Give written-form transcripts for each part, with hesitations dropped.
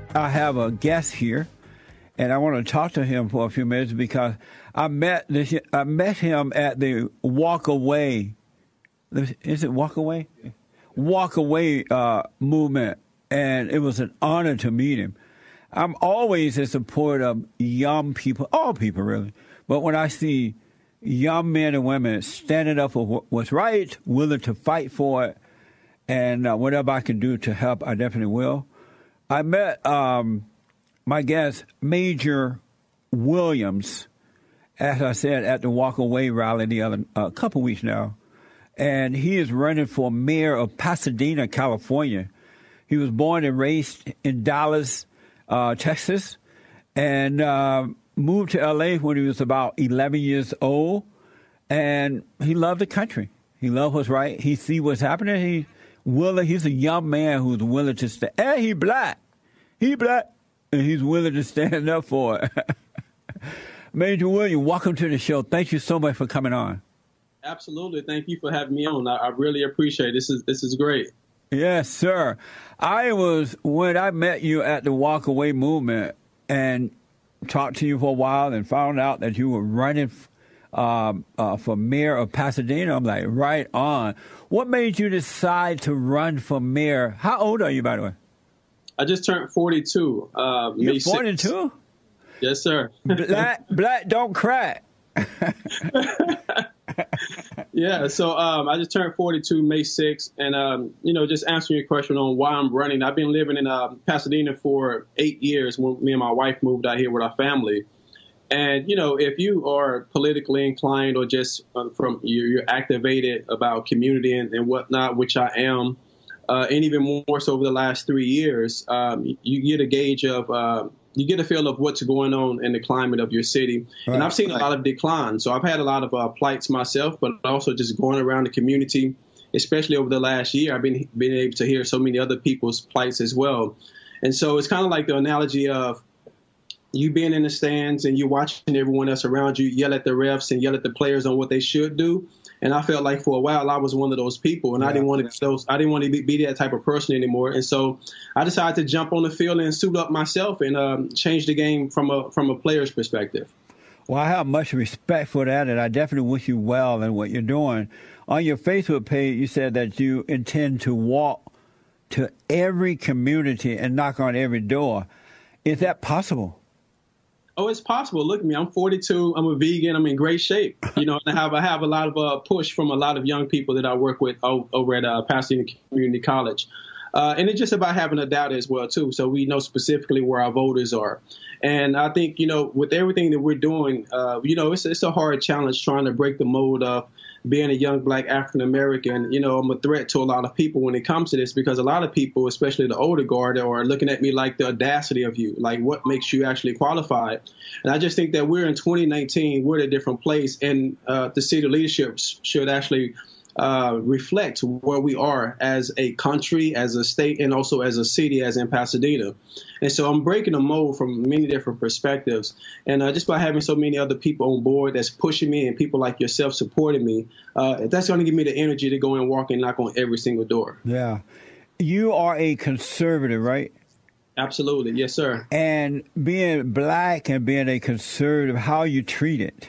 I have a guest here, and I want to talk to him for a few minutes because I met him at the Walk Away. Is it Walk Away? Walk Away movement, and it was an honor to meet him. I'm always in support of young people, all people really, but when I see young men and women standing up for what's right, willing to fight for it, and whatever I can do to help, I definitely will. I met my guest, Major Williams, as I said, at the Walk Away rally a couple weeks now. And he is running for mayor of Pasadena, California. He was born and raised in Dallas, Texas, and moved to L.A. when he was about 11 years old. And he loved the country. He loved what's right. He see what's happening. He's a young man who's willing to stand. And he black. And he's willing to stand up for it. Major William, welcome to the show. Thank you so much for coming on. Absolutely. Thank you for having me on. I really appreciate it. This is great. Yes, sir. When I met you at the Walk Away movement and talked to you for a while and found out that you were running for mayor of Pasadena, I'm like, right on. What made you decide to run for mayor? How old are you, by the way? I just turned 42. You're 42? Yes, sir. Black don't crack. Yeah, so I just turned 42 May 6th, and, just answering your question on why I'm running. I've been living in Pasadena for 8 years when me and my wife moved out here with our family. And, if you are politically inclined or just you're activated about community and whatnot, which I am, and even more so over the last 3 years, you get a gauge of you get a feel of what's going on in the climate of your city. Right. And I've seen a lot of decline. So I've had a lot of plights myself, but also just going around the community, especially over the last year, I've been able to hear so many other people's plights as well. And so it's kind of like the analogy of you being in the stands and you're watching everyone else around you yell at the refs and yell at the players on what they should do. And I felt like for a while I was one of those people, and I didn't want to be that type of person anymore. And so I decided to jump on the field and suit up myself and change the game from a player's perspective. Well, I have much respect for that, and I definitely wish you well in what you're doing. On your Facebook page, you said that you intend to walk to every community and knock on every door. Is that possible? Oh, it's possible. Look at me. I'm 42. I'm a vegan. I'm in great shape. And I have a lot of push from a lot of young people that I work with over at Pasadena Community College. And it's just about having a data as well, too. So we know specifically where our voters are. And I think, with everything that we're doing, it's a hard challenge trying to break the mold of being a young Black African-American. I'm a threat to a lot of people when it comes to this, because a lot of people, especially the older guard, are looking at me like the audacity of you, like what makes you actually qualified. And I just think that we're in 2019, we're at a different place, and the city leadership should actually reflect where we are as a country, as a state, and also as a city, as in Pasadena. And so I'm breaking the mold from many different perspectives. And just by having so many other people on board that's pushing me, and people like yourself supporting me, that's going to give me the energy to go and walk and knock on every single door. Yeah. You are a conservative, right? Absolutely. Yes, sir. And being Black and being a conservative, how are you treated?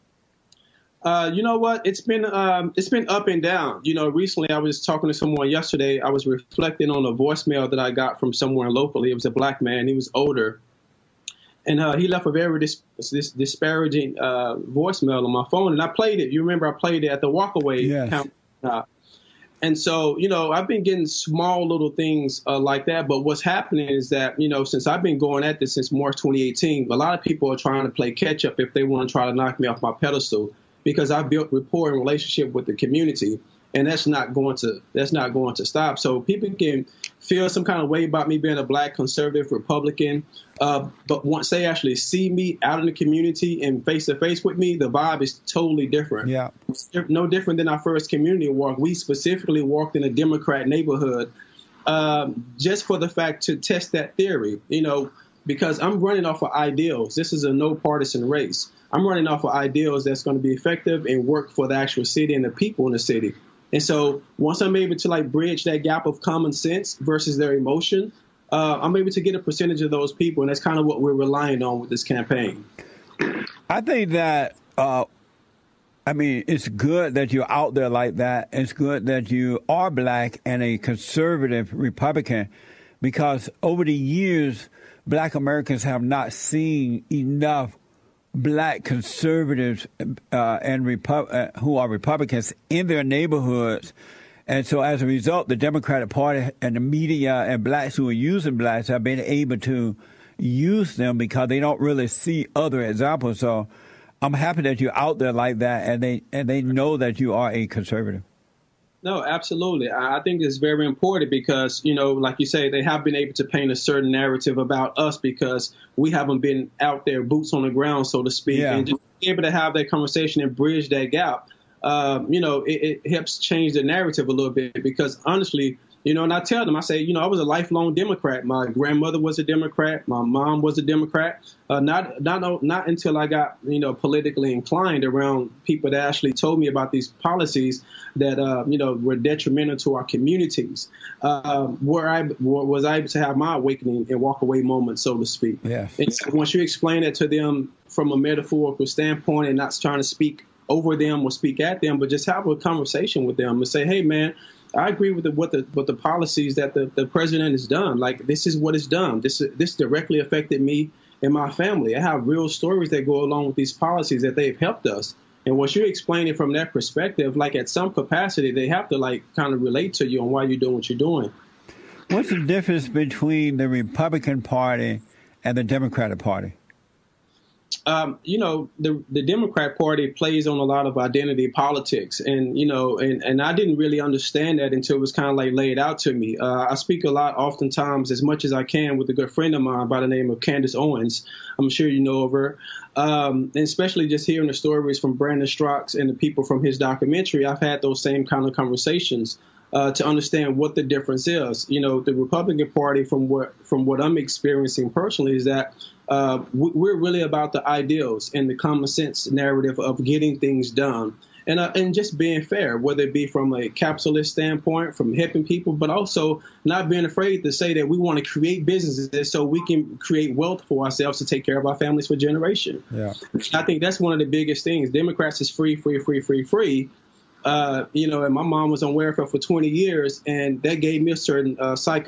You know what? It's been up and down. Recently I was talking to someone yesterday. I was reflecting on a voicemail that I got from someone locally. It was a Black man. He was older. And he left a very disparaging voicemail on my phone. And I played it. You remember I played it at the Walkaway. Yes. And so, I've been getting small little things like that. But what's happening is that, since I've been going at this since March 2018, a lot of people are trying to play catch up if they want to try to knock me off my pedestal, because I built rapport and relationship with the community, and that's not going to stop. So people can feel some kind of way about me being a Black conservative Republican, but once they actually see me out in the community and face to face with me, the vibe is totally different. Yeah, no different than our first community walk. We specifically walked in a Democrat neighborhood, just for the fact to test that theory. Because I'm running off of ideals. This is a no partisan race. I'm running off of ideals that's going to be effective and work for the actual city and the people in the city. And so once I'm able to bridge that gap of common sense versus their emotion, I'm able to get a percentage of those people, and that's kind of what we're relying on with this campaign. I think that, it's good that you're out there like that. It's good that you are black and a conservative Republican, because over the years, black Americans have not seen enough black conservatives who are Republicans in their neighborhoods. And so as a result, the Democratic Party and the media and blacks who are using blacks have been able to use them because they don't really see other examples. So I'm happy that you're out there like that, and they know that you are a conservative. No, absolutely. I think it's very important because, like you say, they have been able to paint a certain narrative about us because we haven't been out there, boots on the ground, so to speak, and just be able to have that conversation and bridge that gap. It helps change the narrative a little bit because honestly, and I tell them, I say, I was a lifelong Democrat. My grandmother was a Democrat. My mom was a Democrat. Not until I got, politically inclined around people that actually told me about these policies that, were detrimental to our communities, where I was able to have my awakening and walk away moment, so to speak. Yes. And so once you explain it to them from a metaphorical standpoint and not trying to speak over them or speak at them, but just have a conversation with them and say, hey, man, I agree with what the policies that the president has done. Like, this is what it's done. This directly affected me and my family. I have real stories that go along with these policies that they've helped us. And once you explain it from that perspective, like at some capacity, they have to kind of relate to you on why you're doing what you're doing. What's the difference between the Republican Party and the Democratic Party? The Democrat Party plays on a lot of identity politics, and I didn't really understand that until it was kind of laid out to me. I speak a lot, oftentimes, as much as I can, with a good friend of mine by the name of Candace Owens. I'm sure you know of her, and especially just hearing the stories from Brandon Strauss and the people from his documentary. I've had those same kind of conversations to understand what the difference is. The Republican Party, from what I'm experiencing personally, is that we're really about the ideals and the common sense narrative of getting things done and just being fair, whether it be from a capitalist standpoint, from helping people, but also not being afraid to say that we want to create businesses so we can create wealth for ourselves to take care of our families for generations. Yeah. I think that's one of the biggest things. Democrats is free. And my mom was on welfare for 20 years, and that gave me a certain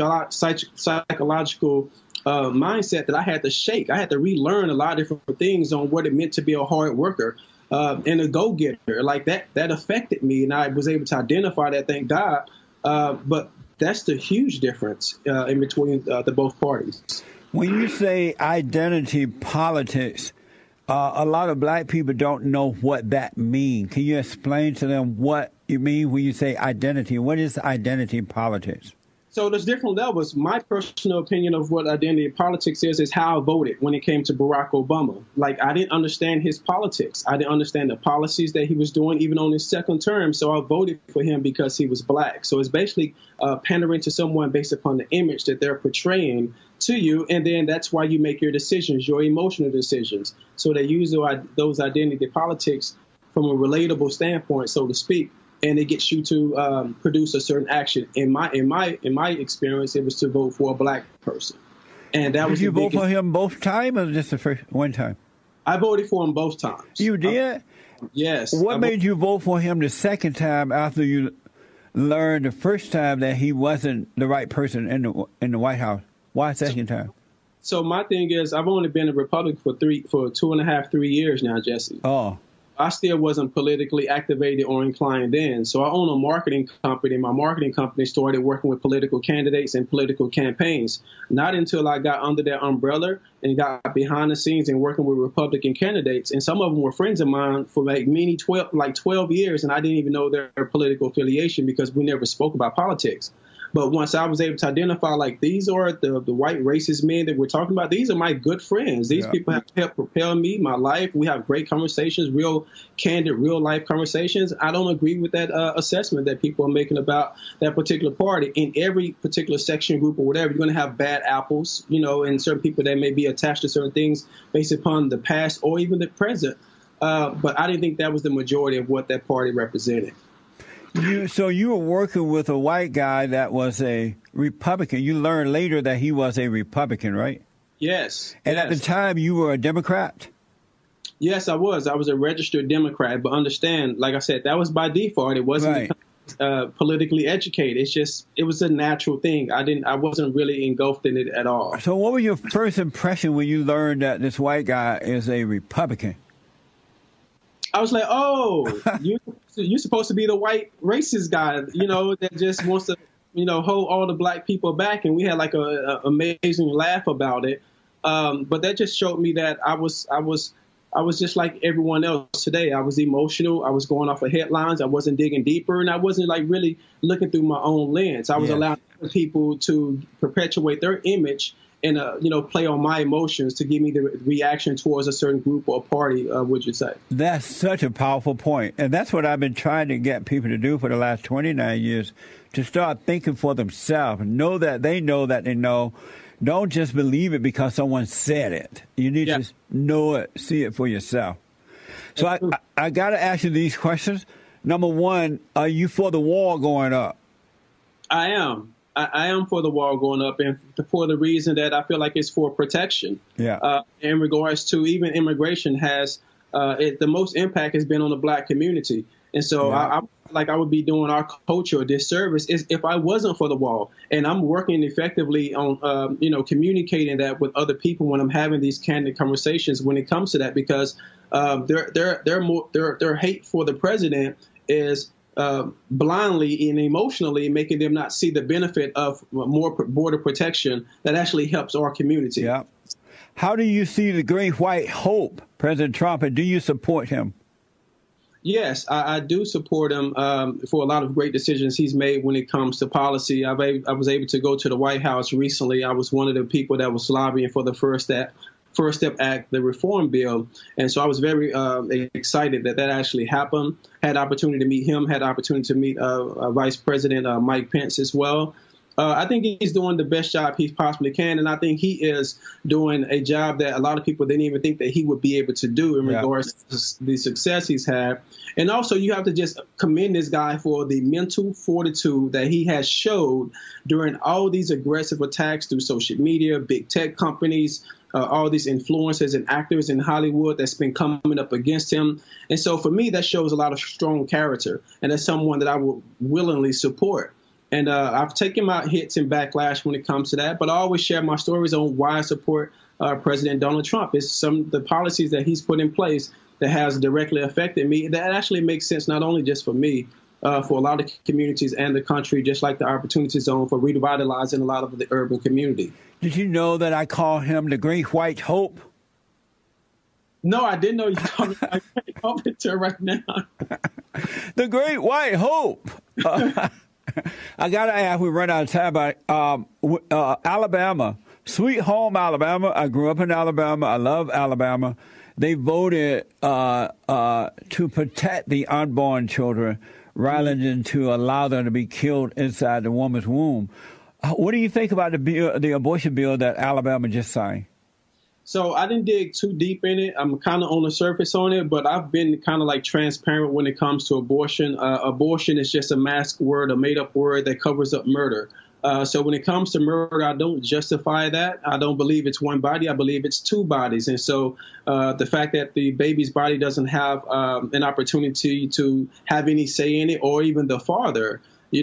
psychological mindset that I had to shake. I had to relearn a lot of different things on what it meant to be a hard worker and a go-getter. Like that affected me, and I was able to identify that, thank God. But that's the huge difference in between the both parties. When you say identity politics, a lot of black people don't know what that means. Can you explain to them what you mean when you say identity? What is identity politics? So there's different levels. My personal opinion of what identity politics is how I voted when it came to Barack Obama. Like, I didn't understand his politics. I didn't understand the policies that he was doing, even on his second term. So I voted for him because he was black. So it's basically pandering to someone based upon the image that they're portraying to you. And then that's why you make your decisions, your emotional decisions. So they use those identity politics from a relatable standpoint, so to speak. And it gets you to produce a certain action. In my experience, it was to vote for a black person, and that was. Did you vote for him both times, or just the first one time? I voted for him both times. You did? Yes. What made you vote for him the second time after you learned the first time that he wasn't the right person in the White House? Why second time? So my thing is, I've only been a Republican for 2.5, 3 years now, Jesse. Oh. I still wasn't politically activated or inclined then. So I own a marketing company. My marketing company started working with political candidates and political campaigns. Not until I got under that umbrella and got behind the scenes and working with Republican candidates. And some of them were friends of mine for 12 years. And I didn't even know their political affiliation because we never spoke about politics. But once I was able to identify, these are the white racist men that we're talking about, these are my good friends. These people have helped propel me, my life. We have great conversations, real candid, real life conversations. I don't agree with that assessment that people are making about that particular party. In every particular section, group, or whatever, you're going to have bad apples, and certain people that may be attached to certain things based upon the past or even the present. But I didn't think that was the majority of what that party represented. So you were working with a white guy that was a Republican. You learned later that he was a Republican, right? Yes. And at the time, you were a Democrat? Yes, I was. I was a registered Democrat. But understand, like I said, that was by default. It wasn't politically educated. It was a natural thing. I wasn't really engulfed in it at all. So what was your first impression when you learned that this white guy is a Republican? I was like, oh, you're supposed to be the white racist guy, that just wants to, hold all the black people back. And we had like a amazing laugh about it. But that just showed me that I was just like everyone else today. I was emotional. I was going off of headlines. I wasn't digging deeper, and I wasn't like really looking through my own lens. I was allowing people to perpetuate their image and play on my emotions to give me the reaction towards a certain group or party, would you say? That's such a powerful point. And that's what I've been trying to get people to do for the last 29 years, to start thinking for themselves, know that they know. Don't just believe it because someone said it. You need to know it, see it for yourself. So I got to ask you these questions. Number one, are you for the wall going up? I am. I am for the wall going up, and for the reason that I feel like it's for protection. Yeah. In regards to even immigration the most impact has been on the black community. And so I would be doing our culture a disservice if I wasn't for the wall. And I'm working effectively on, communicating that with other people when I'm having these candid conversations when it comes to that, because their hate for the president is blindly and emotionally making them not see the benefit of more border protection that actually helps our community. Yeah. How do you see the great white hope, President Trump, and do you support him? Yes, I do support him for a lot of great decisions he's made when it comes to policy. I was able to go to the White House recently. I was one of the people that was lobbying for the First Step Act, the reform bill. And so I was very excited that actually happened. Had opportunity to meet him, had opportunity to meet Vice President Mike Pence as well. I think he's doing the best job he possibly can, and I think he is doing a job that a lot of people didn't even think that he would be able to do in regards to the success he's had. And also, you have to just commend this guy for the mental fortitude that he has showed during all these aggressive attacks through social media, big tech companies, all these influencers and actors in Hollywood that's been coming up against him. And so for me, that shows a lot of strong character, and that's someone that I will willingly support. And I've taken my hits and backlash when it comes to that, but I always share my stories on why I support President Donald Trump. It's some of the policies that he's put in place that has directly affected me. That actually makes sense not only just for me, for a lot of communities and the country, just like the Opportunity Zone for revitalizing a lot of the urban community. Did you know that I call him the Great White Hope? No, I didn't know you called me my Great Hope until right now. The Great White Hope. I got to ask, we run out of time, but Alabama, Sweet Home Alabama. I grew up in Alabama. I love Alabama. They voted to protect the unborn children rather than to allow them to be killed inside the woman's womb. What do you think about the abortion bill that Alabama just signed? So I didn't dig too deep in it. I'm kind of on the surface on it, but I've been kind of like transparent when it comes to abortion. Abortion is just a mask word, a made-up word that covers up murder. So when it comes to murder, I don't justify that. I don't believe it's one body. I believe it's two bodies. And so the fact that the baby's body doesn't have an opportunity to have any say in it, or even the father,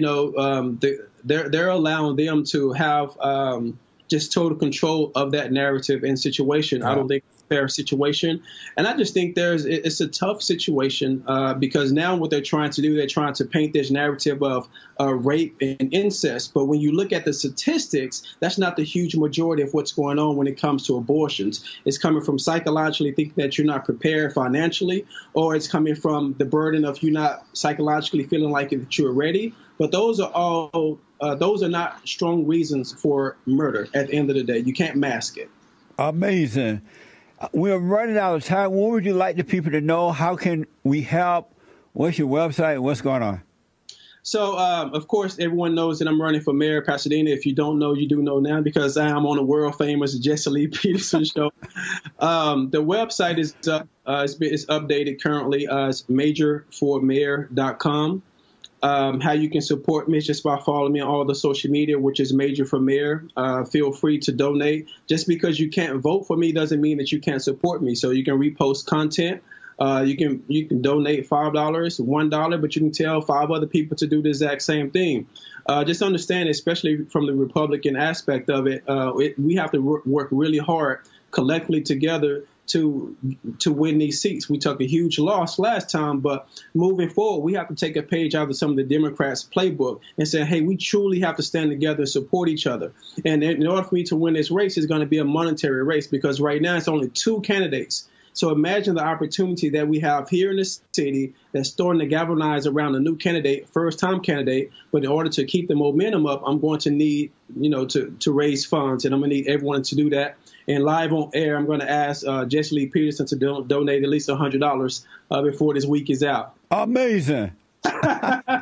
they're allowing them to have just total control of that narrative and situation. Yeah. I don't think it's a fair situation. And I just think it's a tough situation because now what they're trying to do, they're trying to paint this narrative of rape and incest. But when you look at the statistics, that's not the huge majority of what's going on when it comes to abortions. It's coming from psychologically thinking that you're not prepared financially, or it's coming from the burden of you not psychologically feeling like that you're ready. But those are all those are not strong reasons for murder at the end of the day. You can't mask it. Amazing. We're running out of time. What would you like the people to know? How can we help? What's your website? What's going on? So, of course, everyone knows that I'm running for mayor of Pasadena. If you don't know, you do know now, because I am on the world famous Jesse Lee Peterson show. The website is it's updated currently. It's majorformayor.com. How you can support me is just by following me on all the social media, which is Major for Mayor. Feel free to donate. Just because you can't vote for me doesn't mean that you can't support me. So you can repost content. You can donate $5, $1, but you can tell 5 other people to do the exact same thing. Just understand, especially from the Republican aspect of it, we have to work really hard collectively together to win these seats. We took a huge loss last time, but moving forward, we have to take a page out of some of the Democrats' playbook and say, hey, we truly have to stand together and support each other. And in order for me to win this race, it's going to be a monetary race, because right now it's only 2 candidates. So imagine the opportunity that we have here in the city that's starting to galvanize around a new candidate, first-time candidate. But in order to keep the momentum up, I'm going to need, to raise funds, and I'm going to need everyone to do that. And live on air, I'm going to ask Jesse Lee Peterson to donate at least $100 before this week is out. Amazing. I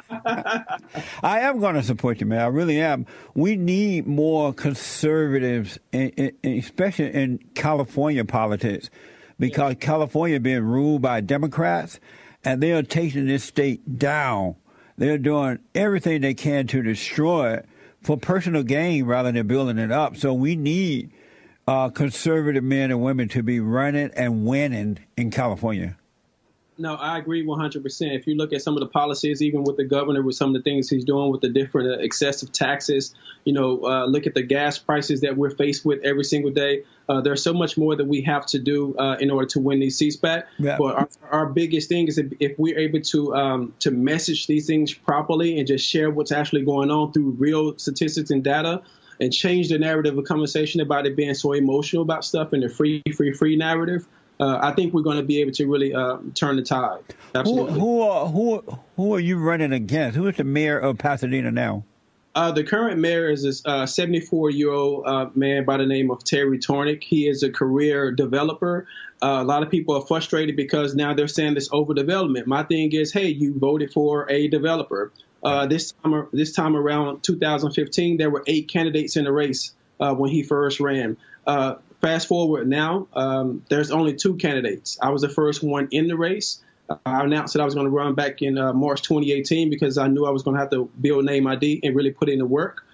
am going to support you, man. I really am. We need more conservatives, especially in California politics, because California being ruled by Democrats, and they are taking this state down. They're doing everything they can to destroy it for personal gain rather than building it up. So we need conservative men and women to be running and winning in California. No, I agree 100%. If you look at some of the policies, even with the governor, with some of the things he's doing with the different excessive taxes, look at the gas prices that we're faced with every single day. There's so much more that we have to do in order to win these seats back. Yeah. But our biggest thing is if we're able to message these things properly and just share what's actually going on through real statistics and data, and change the narrative of conversation about it being so emotional about stuff and the free narrative, I think we're going to be able to really turn the tide. Absolutely. Who are you running against? Who is the mayor of Pasadena now? The current mayor is this 74-year-old man by the name of Terry Tornick. He is a career developer. A lot of people are frustrated because now they're saying this overdevelopment. My thing is, hey, you voted for a developer. This time around 2015, there were 8 candidates in the race when he first ran. Fast forward now, there's only 2 candidates. I was the first one in the race. I announced that I was going to run back in March 2018 because I knew I was going to have to build name ID and really put in the work.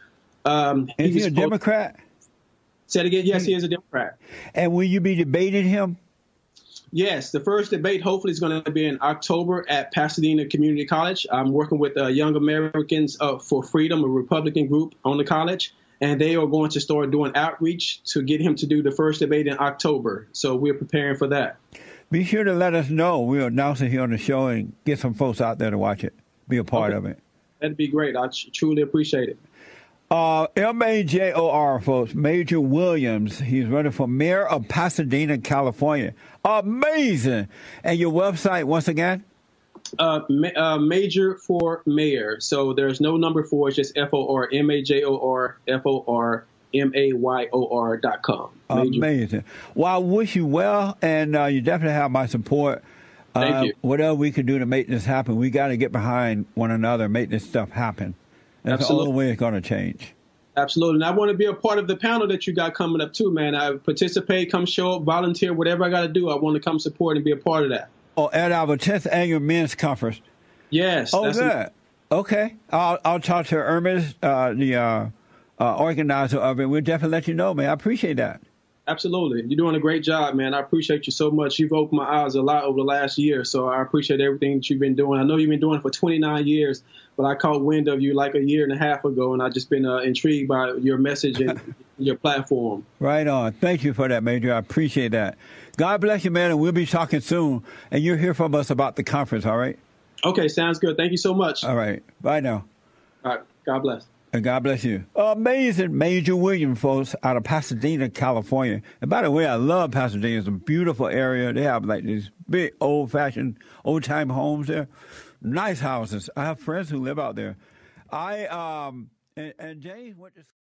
Is he a Democrat? Say it again. Yes, he is a Democrat. And will you be debating him? Yes, the first debate hopefully is going to be in October at Pasadena Community College. I'm working with Young Americans for Freedom, a Republican group on the college, and they are going to start doing outreach to get him to do the first debate in October. So we're preparing for that. Be sure to let us know. We'll announce it here on the show and get some folks out there to watch it, be a part of it. That'd be great. I truly appreciate it. MAJOR, folks, Major Williams. He's running for mayor of Pasadena, California. Amazing. And your website, once again? Major for Mayor. So there's no number 4. It's just FOR, MAJOR, FOR, MAYOR.com. Amazing. Well, I wish you well, and you definitely have my support. Thank you. Whatever we can do to make this happen, we got to get behind one another and make this stuff happen. That's Absolutely. the only way it's going to change. Absolutely. And I want to be a part of the panel that you got coming up, too, man. I participate, come show up, volunteer, whatever I got to do. I want to come support and be a part of that. Oh, at our 10th annual men's conference. Yes. Oh, good. Okay. I'll talk to Hermes, the organizer of it. We'll definitely let you know, man. I appreciate that. Absolutely. You're doing a great job, man. I appreciate you so much. You've opened my eyes a lot over the last year, so I appreciate everything that you've been doing. I know you've been doing it for 29 years, but I caught wind of you like a year and a half ago, and I've just been intrigued by your message and your platform. Right on. Thank you for that, Major. I appreciate that. God bless you, man, and we'll be talking soon. And you'll hear from us about the conference, all right? Okay, sounds good. Thank you so much. All right. Bye now. All right. God bless. And God bless you. Amazing Major Williams, folks, out of Pasadena, California. And by the way, I love Pasadena. It's a beautiful area. They have like these big old-fashioned, old-time homes there. Nice houses. I have friends who live out there. And Jay went to